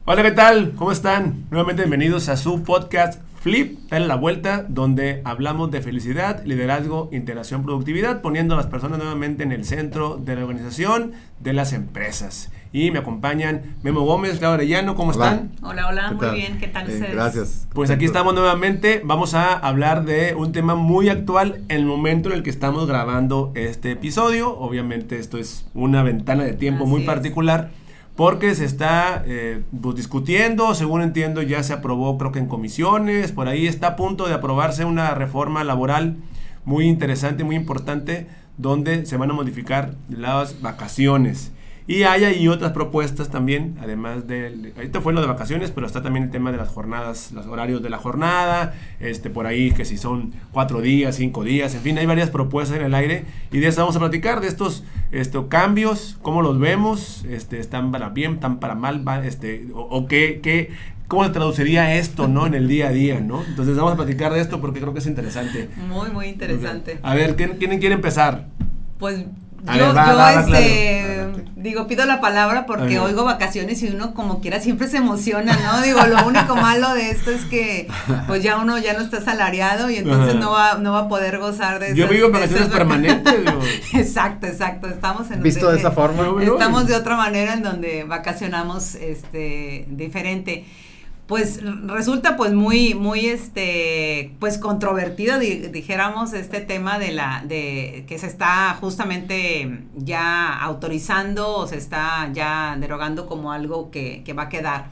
Hola, ¿qué tal? ¿Cómo están? Nuevamente bienvenidos a su podcast Flip, Dale la Vuelta, donde hablamos de felicidad, liderazgo, integración, productividad, poniendo a las personas nuevamente en el centro de la organización, de las empresas. Y me acompañan Memo Gómez, Claudio Arellano, ¿cómo están? Hola, muy bien, ¿qué tal ustedes? Gracias. Pues aquí estamos nuevamente, vamos a hablar de un tema muy actual en el momento en el que estamos grabando este episodio. Obviamente esto es una ventana de tiempo muy particular, porque se está discutiendo, según entiendo ya se aprobó creo que en comisiones, por ahí está a punto de aprobarse una reforma laboral muy interesante, muy importante, donde se van a modificar las vacaciones. Y hay ahí otras propuestas también, además de, ahorita fue lo de vacaciones, pero está también el tema de las jornadas, los horarios de la jornada, por ahí que si son 4 días, 5 días, en fin, hay varias propuestas en el aire, y de eso vamos a platicar, de estos cambios, cómo los vemos, están para bien, están para mal, o qué, cómo se traduciría esto, ¿no? En el día a día, ¿no? Entonces vamos a platicar de esto porque creo que es interesante. Muy interesante. A ver, ¿quién quiere empezar? Pues Yo pido la palabra porque oigo vacaciones y uno como quiera siempre se emociona, ¿no? Digo, lo único malo de esto es que pues ya uno ya no está asalariado y entonces no va a poder gozar de eso. Yo vivo en vacaciones permanentes, digo. Exacto, estamos en visto de esa forma. Estamos de otra manera en donde vacacionamos diferente. Pues resulta pues muy pues controvertido, dijéramos, este tema de que se está justamente ya autorizando o se está ya derogando como algo que va a quedar.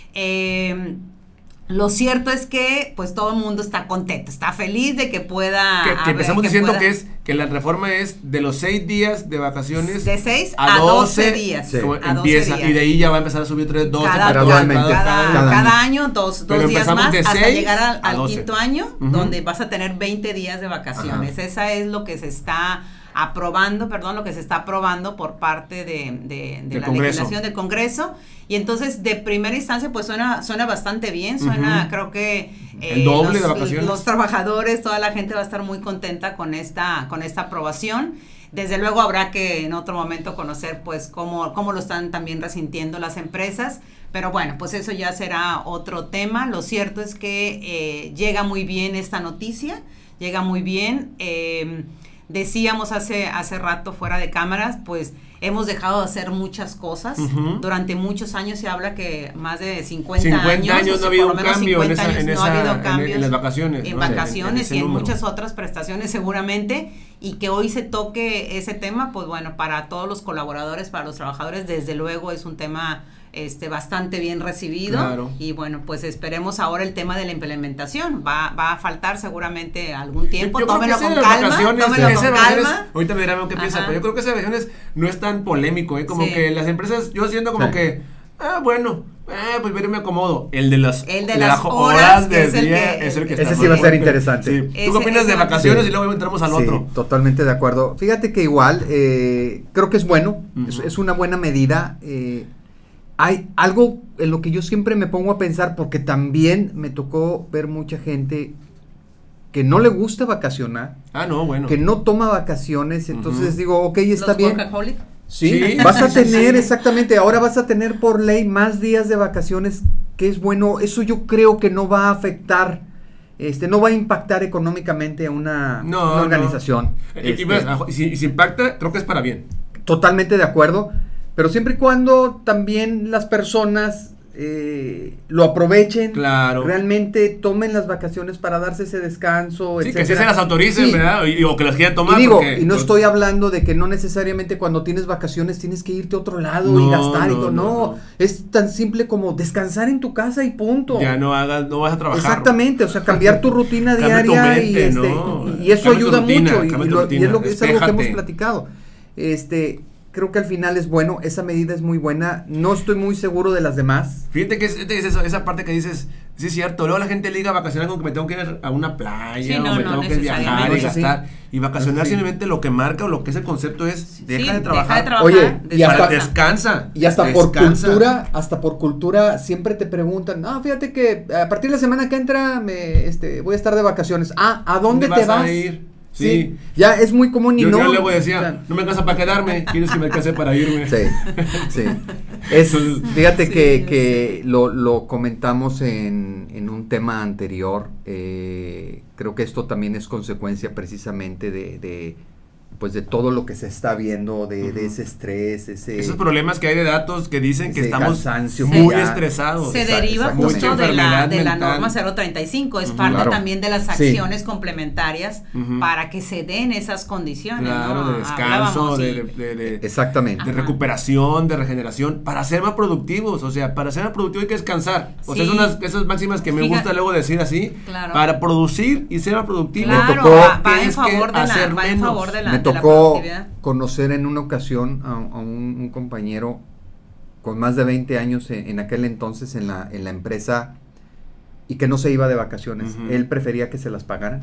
Lo cierto es que pues todo el mundo está contento, está feliz de que pueda... Que empezamos diciendo que la reforma es de los 6 días de vacaciones... De 6 a 12 días. Sí. Empieza, 12 días. Y de ahí ya va a empezar a subir 12 gradualmente. Cada año, dos días más, hasta llegar al 12. quinto año, donde vas a tener 20 días de vacaciones. Ajá. Esa es lo que se está aprobando por parte de la Congreso. Legislación del Congreso. Y entonces de primera instancia pues suena bastante bien, creo que el doble de vacaciones. Los trabajadores, toda la gente va a estar muy contenta con esta aprobación. Desde luego habrá que en otro momento conocer pues cómo lo están también resintiendo las empresas, pero bueno, pues eso ya será otro tema. Lo cierto es que llega muy bien esta noticia, llega muy bien. Decíamos hace rato fuera de cámaras, pues hemos dejado de hacer muchas cosas. Durante muchos años se habla que más de 50 años no ha habido un cambio en las vacaciones. En vacaciones y en muchas otras prestaciones seguramente, y que hoy se toque ese tema, pues bueno, para todos los colaboradores, para los trabajadores, desde luego es un tema bastante bien recibido. Claro. Y bueno, pues esperemos ahora el tema de la implementación. Va a faltar seguramente algún tiempo. Tómelo con calma. Ahorita me dirán qué piensa, pero yo creo que esas vacaciones no es tan polémico, como que las empresas, yo siento como que pues bien, me acomodo. El de las horas del día es el que está. Ese sí va a ser interesante. Sí. ¿Tú qué opinas de vacaciones? Y luego entramos al otro. Totalmente de acuerdo. Fíjate que igual, creo que es bueno, es una buena medida. Hay algo en lo que yo siempre me pongo a pensar, porque también me tocó ver mucha gente que no le gusta vacacionar, que no toma vacaciones, entonces digo, ok, está bien. Sí, vas a tener, exactamente, ahora vas a tener por ley más días de vacaciones, que es bueno. Eso yo creo que no va a afectar, no va a impactar económicamente a una organización. Si impacta, creo que es para bien. Totalmente de acuerdo. Pero siempre y cuando también las personas lo aprovechen, realmente tomen las vacaciones para darse ese descanso, etcétera. Que se las autoricen, ¿verdad? O que las quieran tomar. Y no estoy hablando de que no necesariamente cuando tienes vacaciones tienes que irte a otro lado y gastar. Es tan simple como descansar en tu casa y punto. Ya no vas a trabajar. Exactamente, o sea, cambiar tu rutina diaria y eso ayuda mucho. Y es algo que hemos platicado. Creo que al final es bueno, esa medida es muy buena. No estoy muy seguro de las demás. Fíjate que es eso, esa parte que dices, sí es cierto. Luego la gente liga a vacacionar con que me tengo que ir a una playa, me tengo que viajar y gastar. Y vacacionar simplemente lo que marca o lo que es el concepto es deja de trabajar. Oye, y hasta descansa. Y hasta por cultura siempre te preguntan, fíjate que a partir de la semana que entra voy a estar de vacaciones. ¿A dónde te vas? A ir? Sí. Ya es muy común y yo no. Yo luego decía, o sea, no me alcanza para quedarme, quieres que me alcance para irme. Sí. Fíjate que lo comentamos en un tema anterior. Creo que esto también es consecuencia precisamente de todo lo que se está viendo, de ese estrés, esos problemas que hay de datos que dicen que estamos cansancio, muy estresados. Se deriva justo de la norma 035, es parte también de las acciones complementarias para que se den esas condiciones. Claro, ¿no? de descanso, exactamente, de recuperación, de regeneración, para ser más productivos. O sea, para ser más productivo hay que descansar. O sea, es esas máximas que me gusta luego decir así, para producir y ser más productivo. Claro, va en favor de la me tocó conocer en una ocasión a un compañero con más de 20 años en aquel entonces en la empresa y que no se iba de vacaciones. Él prefería que se las pagaran.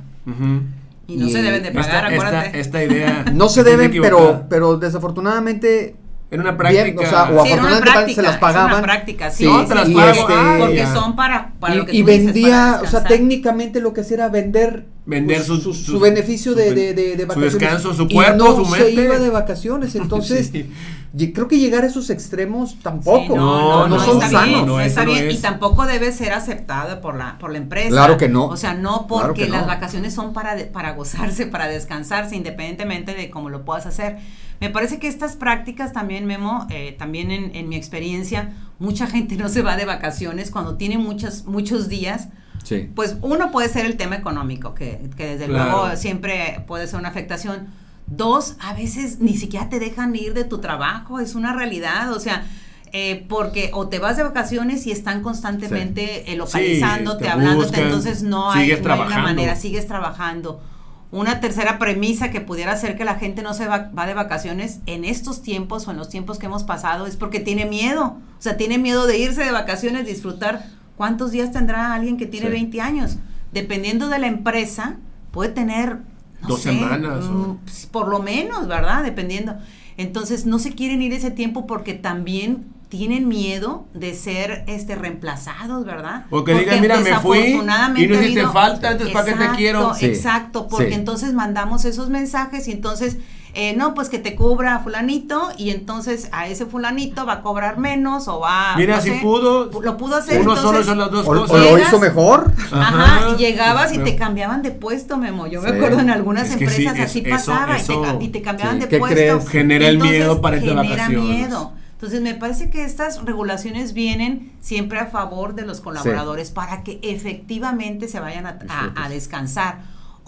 Y no se deben de pagar, acuérdate. Esta idea no se deben, pero desafortunadamente en una práctica, afortunadamente se las pagaban. Es una práctica, sí. No, te las pagan, porque son para lo que y tú vendía, dices, o sea, técnicamente lo que hacía era vender su beneficio de vacaciones. Su descanso, su cuerpo, su mente. Se iba de vacaciones, entonces creo que llegar a esos extremos tampoco. Sí, no son sanos. No está bien, y tampoco debe ser aceptada por la empresa. Claro que no. O sea, no porque las vacaciones son para gozarse, para descansarse, independientemente de cómo lo puedas hacer. Me parece que estas prácticas también, Memo, también en mi experiencia, mucha gente no se va de vacaciones cuando tiene muchos días. Sí. Pues uno puede ser el tema económico, que desde luego siempre puede ser una afectación. Dos, a veces ni siquiera te dejan ir de tu trabajo, es una realidad, o sea, porque o te vas de vacaciones y están constantemente localizándote, hablándote, entonces no hay una manera, sigues trabajando. Una tercera premisa que pudiera ser que la gente no se va de vacaciones en estos tiempos o en los tiempos que hemos pasado es porque tiene miedo, o sea, tiene miedo de irse de vacaciones, disfrutar. ¿Cuántos días tendrá alguien que tiene 20 años? Dependiendo de la empresa, puede tener 2 semanas. Por lo menos, ¿verdad? Dependiendo. Entonces, no se quieren ir ese tiempo porque también tienen miedo de ser reemplazados, ¿verdad? O que digan, mira, me fui y no hiciste falta, entonces ¿para qué te quiero? Exacto, porque entonces mandamos esos mensajes y entonces, no, pues que te cubra fulanito y entonces a ese fulanito va a cobrar menos o va... Mira, si pudo, lo pudo hacer, uno entonces, solo son las dos cosas. O lo hizo mejor. Ajá, y llegabas y te cambiaban de puesto, Memo. Yo me acuerdo en algunas empresas así pasaba y te cambiaban de puesto. ¿Qué crees? Genera el miedo para ir de vacaciones. Genera miedo. Entonces me parece que estas regulaciones vienen siempre a favor de los colaboradores para que efectivamente se vayan a descansar.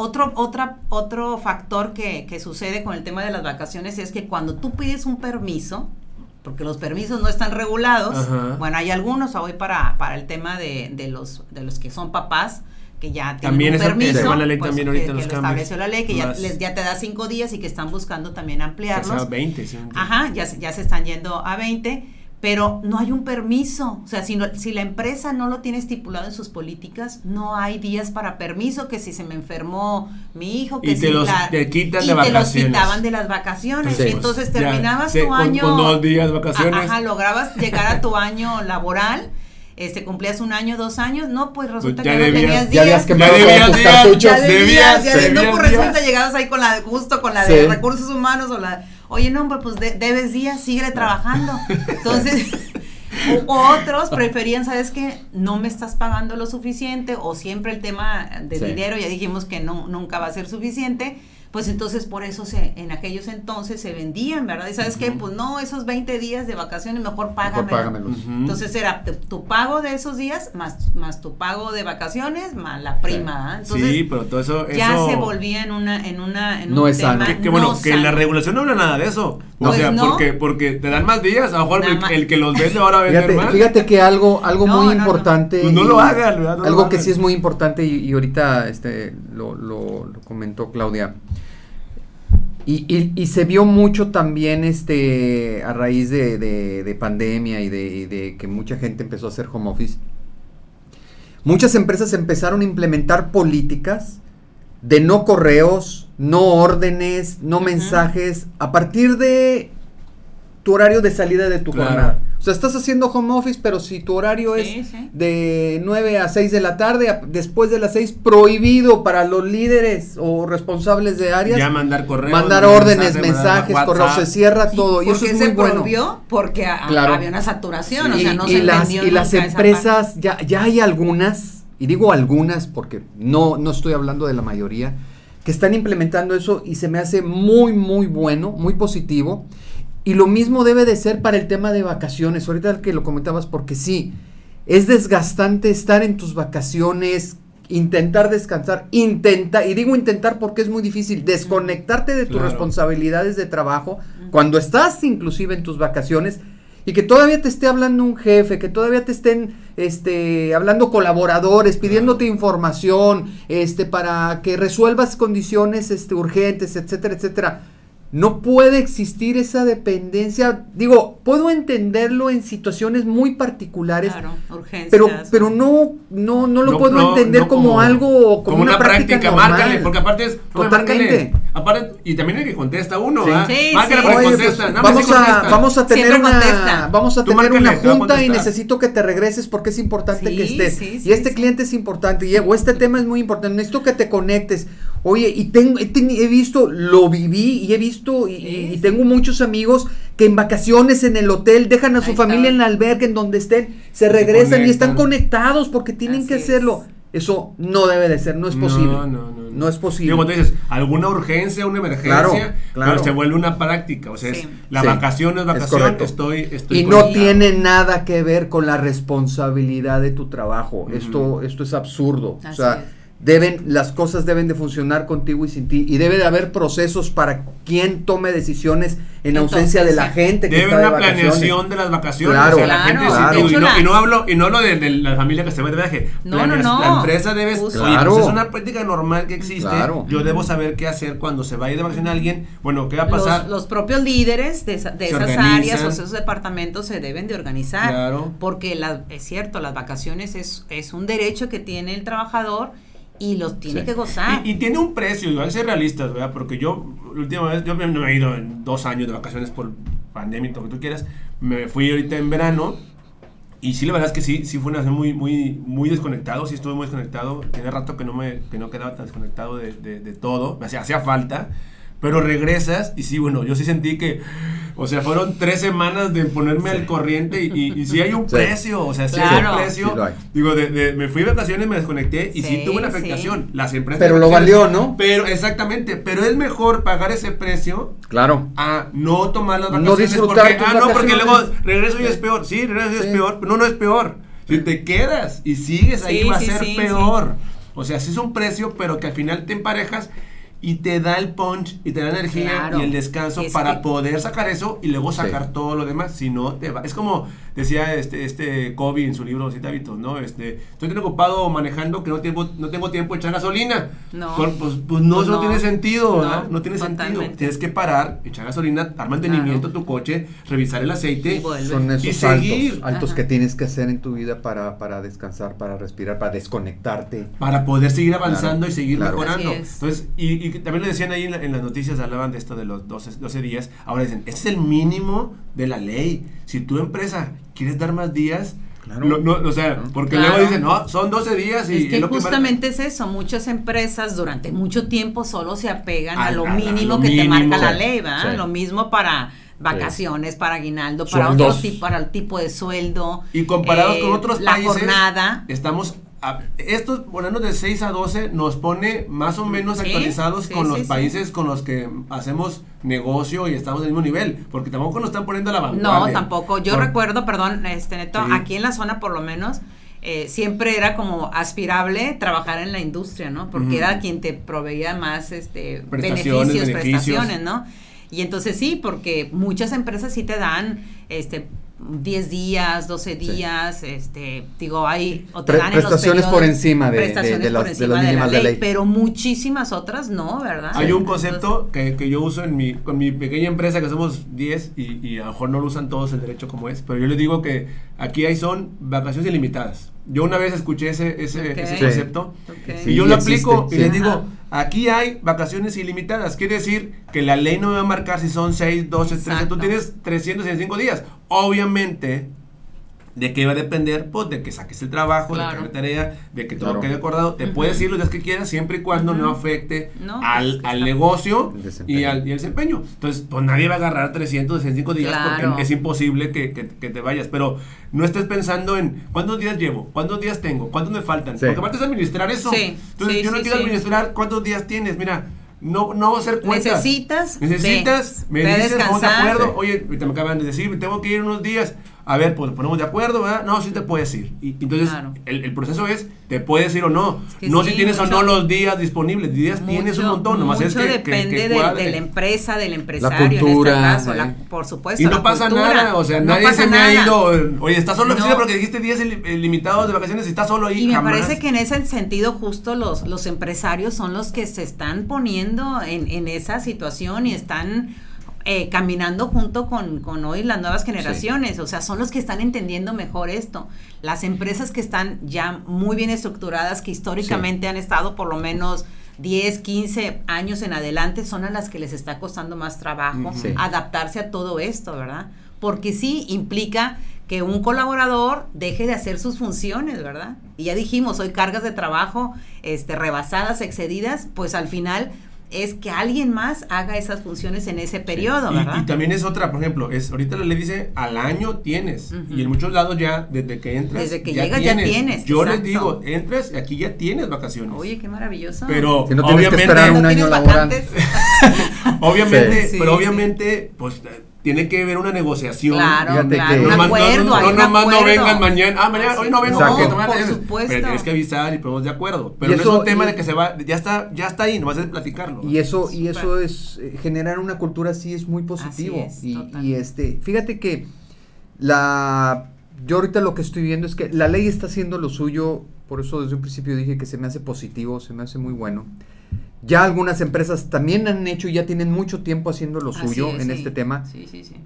Otro factor que sucede con el tema de las vacaciones es que cuando tú pides un permiso, porque los permisos no están regulados, bueno, hay algunos hoy para el tema de los que son papás, que ya tienen un permiso, la ley también ahorita que lo estableció la ley, que ya te da 5 días y que están buscando también ampliarlos. Que sea 20, sí. Ajá, ya se están yendo a 20, pero no hay un permiso. O sea, si la empresa no lo tiene estipulado en sus políticas, no hay días para permiso, que si se me enfermó mi hijo, que te quitan y de vacaciones. Te los quitaban de las vacaciones. Sí, y entonces terminabas tu con, año. Con 2 días de vacaciones. Ajá, lograbas llegar a tu año laboral. Cumplías 1 año, 2 años, no, pues resulta que no tenías días. Ya habías quemado tus cartuchos. No, pues resulta llegabas ahí con la de recursos humanos oye, no, pues debes días, sigue trabajando. Entonces, otros preferían, ¿sabes qué? No me estás pagando lo suficiente, o siempre el tema de dinero, ya dijimos que nunca va a ser suficiente. Pues entonces por eso en aquellos entonces se vendían, ¿verdad? Y ¿sabes qué? Pues no, esos 20 días de vacaciones mejor págamelos. Entonces era tu pago de esos días más tu pago de vacaciones más la prima. Entonces, sí, pero todo eso ya se volvía en un no es tema sano. Que bueno, que en la regulación no habla nada de eso. Pues o sea, no, porque te dan más días, a lo mejor el que los vende ahora va a vender más. Fíjate que algo muy importante. Pues no lo hagan, ¿verdad? Algo que sí es muy importante y ahorita lo comentó Claudia. Y se vio mucho también a raíz de pandemia y de que mucha gente empezó a hacer home office. Muchas empresas empezaron a implementar políticas de no correos, no órdenes, no mensajes, a partir de tu horario de salida de tu jornada. O sea, estás haciendo home office, pero si tu horario es de 9 a 6 de la tarde, después de las 6, prohibido para los líderes o responsables de áreas. Ya mandar correos. Mandar órdenes, mensajes, correos, se cierra todo. Y eso es muy bueno. ¿Por qué se prohibió? Porque había una saturación, o sea, no se entendió. Y las empresas, ya hay algunas, y digo algunas porque no estoy hablando de la mayoría, que están implementando eso y se me hace muy, muy bueno, muy positivo. Y lo mismo debe de ser para el tema de vacaciones, ahorita que lo comentabas, porque sí, es desgastante estar en tus vacaciones, intentar descansar, y digo intentar porque es muy difícil, desconectarte de tus responsabilidades de trabajo, cuando estás inclusive en tus vacaciones, y que todavía te esté hablando un jefe, que todavía te estén hablando colaboradores, pidiéndote información, para que resuelvas condiciones urgentes, etcétera, etcétera. No puede existir esa dependencia. Digo, puedo entenderlo en situaciones muy particulares, urgencias, pero no lo puedo entender como algo, como una práctica normal. Márcale, porque aparte es totalmente. Aparte, y también el que contesta uno, sí, márcale, sí. Oye, contesta, pues, vamos a tener una junta y necesito que te regreses porque es importante que estés. Y cliente es importante, o este tema es muy importante, necesito que te conectes. Oye, y he visto, lo viví y he visto y tengo muchos amigos que en vacaciones en el hotel dejan a su familia en la alberca, en donde estén, se regresan y están conectados porque tienen que hacerlo. Eso no debe de ser, no es posible. No es posible. Como tú dices, alguna urgencia, una emergencia, pero se vuelve una práctica. O sea, la vacación es vacación, estoy y no tiene nada que ver con la responsabilidad de tu trabajo. Esto es absurdo. Así las cosas deben de funcionar contigo y sin ti, y debe de haber procesos para quien tome decisiones en ausencia de la gente que debe está de haber una planeación de las vacaciones, o sea, la gente y no hablo de la familia que se va de viaje. La empresa debe, pues es una práctica normal que existe. Yo debo saber qué hacer cuando se va a ir de vacaciones alguien. Bueno, ¿qué va a pasar? Los propios líderes de esas áreas o esos departamentos se deben de organizar, porque es cierto, las vacaciones es un derecho que tiene el trabajador y los tiene que gozar. Y tiene un precio, hay que ser realistas, ¿verdad? Porque yo, la última vez, yo no he ido en 2 años de vacaciones por pandemia y todo lo que tú quieras. Me fui ahorita en verano y sí, la verdad es que sí fue una muy, muy, muy desconectado, sí estuve muy desconectado. Tiene rato que no quedaba tan desconectado de todo, me hacía falta. Pero regresas y sí, bueno, yo sí sentí que, o sea, fueron 3 semanas de ponerme al corriente y sí hay un precio, o sea, sí hay un precio. Digo, me fui de vacaciones, me desconecté y sí tuve una afectación. Las empresas. Pero lo valió, ¿no? Pero, exactamente, pero es mejor pagar ese precio. A no tomar las vacaciones. No disfrutar porque luego regreso y es peor. Sí, regreso y es peor, pero no es peor. Si te quedas y sigues ahí va a ser peor. O sea, sí es un precio, pero que al final te emparejas y te da el punch y te da la energía y el descanso para poder sacar eso y luego sacar todo lo demás. Si no te va, es como decía Kobe en su libro 7 hábitos, ¿no? Estoy tan ocupado manejando que no tengo tiempo de echar gasolina. Pues no tiene sentido, no tiene sentido. Tienes que parar, echar gasolina, dar mantenimiento a tu coche, revisar el aceite son esos altos que tienes que hacer en tu vida para descansar, para respirar, para desconectarte, para poder seguir avanzando y seguir mejorando. Entonces, y también lo decían ahí en las noticias, hablaban de esto de los 12 días. Ahora dicen, ese es el mínimo de la ley. Si tu empresa quieres dar más días, o sea, porque luego dicen, no, son 12 días y es que justamente es eso. Muchas empresas durante mucho tiempo solo se apegan a lo mínimo que te marca la ley, ¿verdad? Lo mismo para vacaciones, para aguinaldo, para para el tipo de sueldo. Y comparados con otros países, la jornada. Estamos estos ponernos de 6 a 12 nos pone más o menos actualizados con los países con los que hacemos negocio y estamos del mismo nivel, porque tampoco nos están poniendo a la vanguardia. No, tampoco. Yo recuerdo, perdón, Neto, aquí en la zona por lo menos, siempre era como aspirable trabajar en la industria, ¿no? Porque era quien te proveía más beneficios, prestaciones, ¿no? Y entonces sí, porque muchas empresas sí te dan 10 días, 12 días, hay o te dan prestaciones por encima de las mínimas de ley, pero muchísimas otras no, ¿verdad? Hay un concepto que yo uso con mi pequeña empresa, que somos 10 y a lo mejor no lo usan todos el derecho como es, pero yo les digo que aquí son vacaciones ilimitadas. Yo una vez escuché ese concepto Okay. y yo Sí, lo existe, aplico y sí. les digo, aquí hay vacaciones ilimitadas. Quiere decir que la ley no me va a marcar si son 6, 12, 13. Exacto. Tú tienes 365 días. Obviamente, ¿de qué va a depender? Pues de que saques el trabajo, Claro. de que hagas tarea, de que todo Claro. quede acordado. Te puedes ir los días que quieras siempre y cuando no afecte No, al pues, negocio El desempeño. y al desempeño. Entonces, pues nadie va a agarrar 365 días Claro. porque es imposible que te vayas. Pero no estés pensando en cuántos días llevo, cuántos días tengo, cuántos me faltan. Sí. Porque aparte es administrar eso. Sí, Entonces, sí, yo no sí, quiero sí. administrar cuántos días tienes. Mira, no va a ser cuentas. Necesitas, Me ve dices, a vamos de descansar. acuerdo. Sí. Oye, ahorita me acaban de decir, me tengo que ir unos días. A ver, pues nos ponemos de acuerdo, ¿verdad? No, sí te puedes ir. Y entonces, Claro. el proceso es, te puedes ir o no. Es que No sí, si tienes mucho. o no los días disponibles. Días tienes un montón, nomás es mucho que depende cuadre. de la empresa, del empresario, cultura, en este caso, ¿eh? por supuesto. Y no la pasa cultura. nada, o sea, No nadie pasa se me ha nada. ido. Oye, estás solo en la oficina No. porque dijiste días limitados de vacaciones y estás solo ahí. Y me jamás. parece que en ese sentido justo los empresarios son los que se están poniendo en esa situación y están caminando junto con hoy las nuevas generaciones, o sea, son los que están entendiendo mejor esto. Las empresas que están ya muy bien estructuradas, que históricamente han estado por lo menos 10, 15 años en adelante, son a las que les está costando más trabajo Sí. adaptarse a todo esto, ¿verdad? Porque sí implica que un colaborador deje de hacer sus funciones, ¿verdad? Y ya dijimos, hoy cargas de trabajo rebasadas, excedidas, pues al final es que alguien más haga esas funciones en ese periodo, ¿verdad? Y también es otra, por ejemplo, ahorita la ley dice al año tienes. Ujú. Y en muchos lados ya, desde que entras, Desde que llegas ya tienes, Yo les exacto. digo, entras y aquí ya tienes vacaciones. Oye, qué maravilloso. Pero Si no tienes que obviamente, esperar un ¿No año tienes laboral. vacantes? obviamente, Sí. pero Sí, obviamente, pues tiene que haber una negociación. Claro, Fíjate claro, que- un No, acuerdo, hay no, un nomás no acuerdo. vengan mañana. Ah, mañana, Así hoy no vengo. Exacto. porque No, tomate- por supuesto. Pero tienes que avisar y ponemos de acuerdo. Pero Y no eso- es un tema y- de que se va, ya está ahí, nomás es platicarlo. Y eso es generar una cultura así es muy positivo. Así es, total. y fíjate que yo ahorita lo que estoy viendo es que la ley está haciendo lo suyo, por eso desde un principio dije que se me hace positivo, se me hace muy bueno. Ya algunas empresas también han hecho, ya tienen mucho tiempo haciendo lo Así suyo es, en sí. este tema. Sí, sí, sí.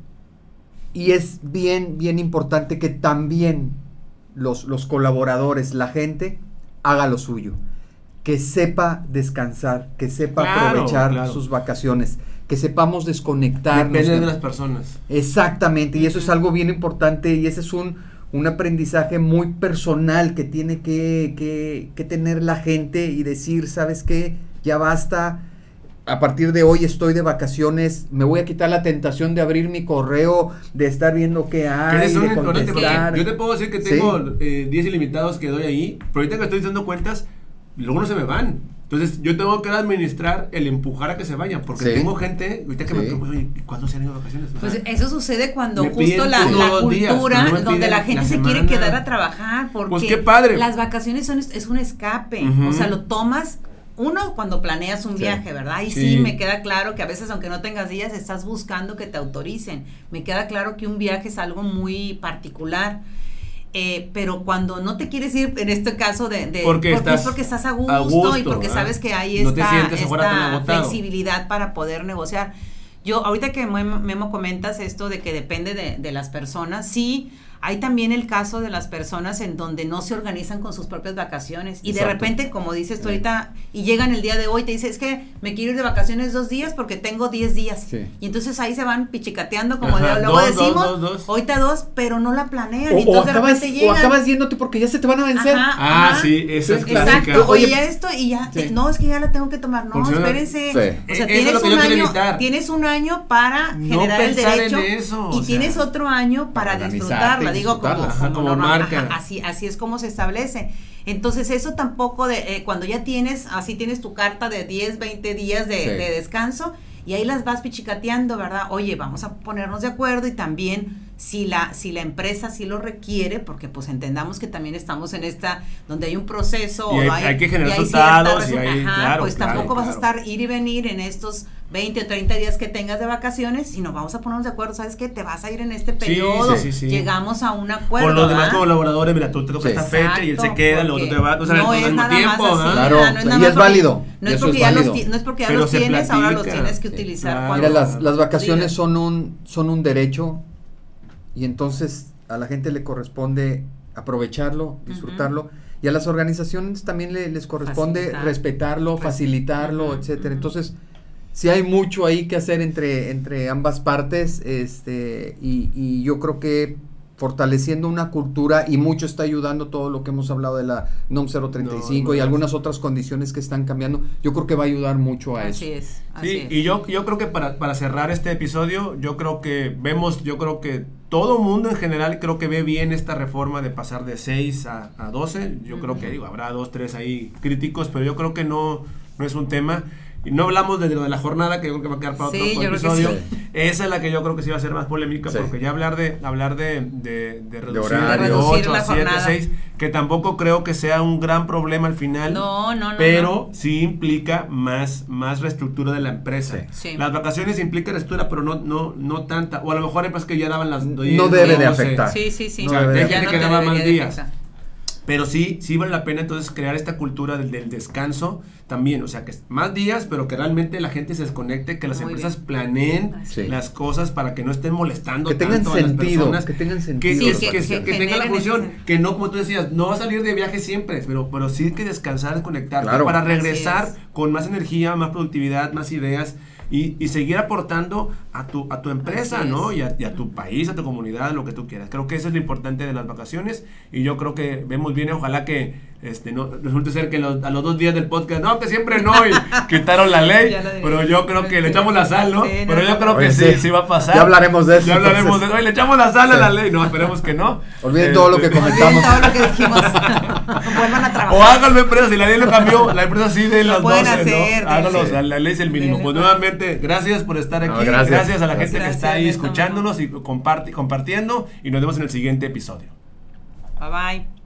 Y es bien, bien importante que también los colaboradores, la gente, haga lo suyo. Que sepa descansar, que sepa Claro, aprovechar claro. sus vacaciones, que sepamos desconectarnos. Depende de las personas. Exactamente, y eso es algo bien importante y ese es un aprendizaje muy personal que tiene que tener la gente y decir, ¿sabes qué? Ya basta. A partir de hoy estoy de vacaciones, me voy a quitar la tentación de abrir mi correo, de estar viendo qué Que hay, es un de importante, porque contestar. yo te puedo decir que Sí. tengo 10 ilimitados que doy ahí, pero ahorita que estoy dando cuentas, luego no se me van. Entonces yo tengo que administrar el empujar a que se vayan, porque Sí. tengo gente, ahorita que Sí. me preocupo, oye, ¿cuándo se han ido de vacaciones? O Pues sea, eso sucede cuando me justo piden la todos los días, cultura pero no me donde piden la gente la se quiere semana. quedar a trabajar porque Pues qué padre. las vacaciones es un escape, Ujú. o sea, lo tomas uno cuando planeas un Sí. viaje, ¿verdad? Y Sí. sí, me queda claro que a veces aunque no tengas días estás buscando que te autoricen. Me queda claro que un viaje es algo muy particular. Pero cuando no te quieres ir, en este caso porque estás a gusto y porque sabes que hay no te sientes ahora tan esta agotado. flexibilidad para poder negociar. Yo, ahorita que Memo comentas esto de que depende de las personas, sí, hay también el caso de las personas en donde no se organizan con sus propias vacaciones y Exacto. de repente, como dices tú ahorita, y llegan el día de hoy, te dice, es que me quiero ir de vacaciones 2 días porque tengo 10 días. Sí. Y entonces ahí se van pichicateando, como Ajá, luego dos, decimos, dos. ahorita 2, pero no la planean. y O entonces de repente llegan. acabas yéndote porque ya se te van a vencer. Ajá, Ah, ajá. sí, esa es Sí, clásica. Exacto, Oye, oye, ya esto y ya, sí. no, es que ya la tengo que tomar, no, Funciona. espérense, Sí. o sea, Eso es lo que yo quiero evitar. tienes un año para No generar el pensar en derecho eso, y o sea, tienes otro año para organizarte disfrutarla, y digo, disfrutarla. Ajá, como normal, marca. así es como se establece. Entonces eso tampoco cuando ya tienes tu carta de 10, 20 días de descanso y ahí las vas pichicateando, ¿verdad? Oye, vamos a ponernos de acuerdo y también si la empresa sí lo requiere, porque pues entendamos que también estamos en donde hay un proceso Y o hay que generar y hay cierta resultados y hay, claro, pues claro, tampoco vas a claro. estar ir y venir en estos 20 o 30 días que tengas de vacaciones y nos vamos a ponernos de acuerdo, ¿sabes qué? Te vas a ir en este periodo, sí. llegamos a un acuerdo, Con los demás ¿verdad? colaboradores, mira, tú te toca Sí. esta fecha y él se queda, luego tú te vas, o sea, no al es mismo nada tiempo, más así, ¿ah? Claro, ¿verdad? No es y nada más es válido, no y es eso porque es ya válido. no es porque ya Pero los se tienes, ahora los platica. tienes que Sí, utilizar claro. cuando Mira, las vacaciones digas. son un derecho y entonces a la gente le corresponde aprovecharlo, disfrutarlo. Y a las organizaciones también les corresponde respetarlo, facilitarlo, etcétera. Entonces, sí hay mucho ahí que hacer entre ambas partes, y yo creo que fortaleciendo una cultura, y mucho está ayudando todo lo que hemos hablado de la NOM 035 y algunas otras condiciones que están cambiando, yo creo que va a ayudar mucho a eso. Así es. Y yo creo que para cerrar este episodio, yo creo que todo mundo en general creo que ve bien esta reforma de pasar de 6 a 12, yo creo que habrá 2, 3 ahí críticos, pero yo creo que no es un tema. Y no hablamos de lo de la jornada, que yo creo que va a quedar para otro episodio. Esa es la que yo creo que sí va a ser más polémica, porque ya hablar de reducir de 8 a 7, 6, que tampoco creo que sea un gran problema al final. Pero sí implica más reestructura de la empresa. Sí. Las vacaciones implican reestructura, pero no tanta. O a lo mejor es que ya daban las 10. No debe de afectar. Sí. O sea, hay gente que daba más días. Pero sí vale la pena entonces crear esta cultura del descanso también, o sea, que más días, pero que realmente la gente se desconecte, que las empresas planeen las cosas para que no estén molestando que tengan tanto sentido, a las personas, que tengan sentido, que tengan la función, que no, como tú decías, no va a salir de viaje siempre, pero sí que descansar, desconectar, para regresar con más energía, más productividad, más ideas. Y seguir aportando a tu empresa, ¿no? Y a tu país, a tu comunidad, lo que tú quieras. Creo que eso es lo importante de las vacaciones, y yo creo que vemos bien, ojalá que no resulte ser que a los 2 días del podcast, no, que siempre no, y quitaron la ley, pero yo creo que le echamos la sal, ¿no? Pero yo creo que sí va a pasar. Ya hablaremos de eso. Oye, le echamos la sal a la ley, no, esperemos que no. Olviden todo lo que comentamos. Olviden todo lo que dijimos. Vuelvan a trabajar. O háganlo, empresa, si la ley lo cambió, la empresa sí de las 12, hacer, ¿no? Háganlo, la ley es el mínimo. Pues nuevamente, gracias por estar aquí, gracias a la gente que está ahí escuchándonos y compartiendo, y nos vemos en el siguiente episodio. Bye bye.